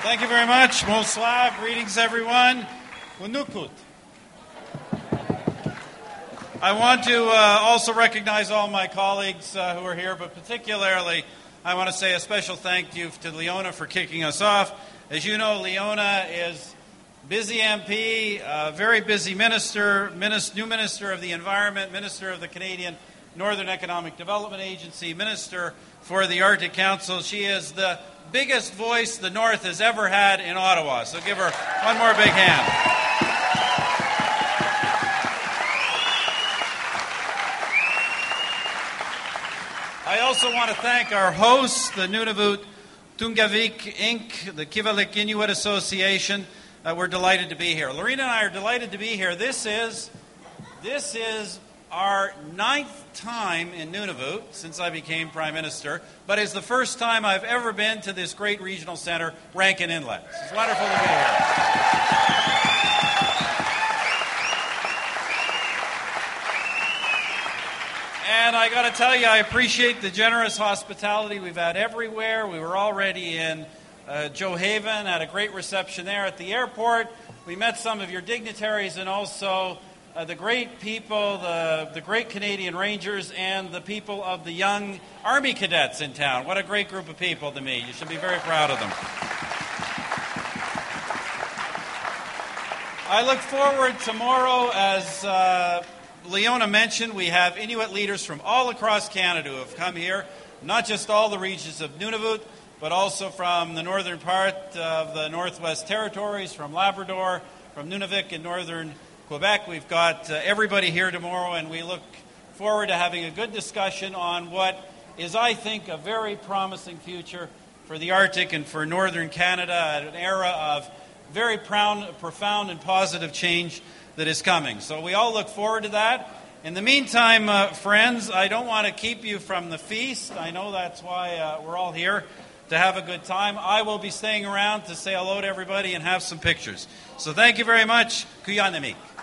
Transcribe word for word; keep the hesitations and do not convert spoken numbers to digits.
Thank you very much. Bonsoir. Greetings, everyone. Unukut. I want to uh, also recognize all my colleagues uh, who are here, but particularly I want to say a special thank you to Leona for kicking us off. As you know, Leona is busy M P, uh, very busy minister, minister, new Minister of the Environment, Minister of the Canadian Northern Economic Development Agency, Minister for the Arctic Council. She is the biggest voice the North has ever had in Ottawa. So give her one more big hand. I also want to thank our hosts, the Nunavut Tungavik Incorporated, the Kivalliq Inuit Association. Uh, we're delighted to be here. Lorena and I are delighted to be here. This is, this is our ninth time in Nunavut since I became Prime Minister, but it's the first time I've ever been to this great regional center, Rankin Inlet. It's wonderful to be here. And I got to tell you, I appreciate the generous hospitality we've had everywhere. We were already in uh, Joe Haven, had a great reception there at the airport. We met some of your dignitaries and also Uh, the great people, the, the great Canadian Rangers, and the people of the young Army cadets in town. What a great group of people to me. You should be very proud of them. I look forward tomorrow, as uh, Leona mentioned, we have Inuit leaders from all across Canada who have come here, not just all the regions of Nunavut, but also from the northern part of the Northwest Territories, from Labrador, from Nunavik and northern Quebec. We've got uh, everybody here tomorrow, and we look forward to having a good discussion on what is, I think, a very promising future for the Arctic and for northern Canada at an era of very proud, profound and positive change that is coming. So we all look forward to that. In the meantime, uh, friends, I don't want to keep you from the feast. I know that's why uh, we're all here, to have a good time. I will be staying around to say hello to everybody and have some pictures. So thank you very much. Kuyanamik.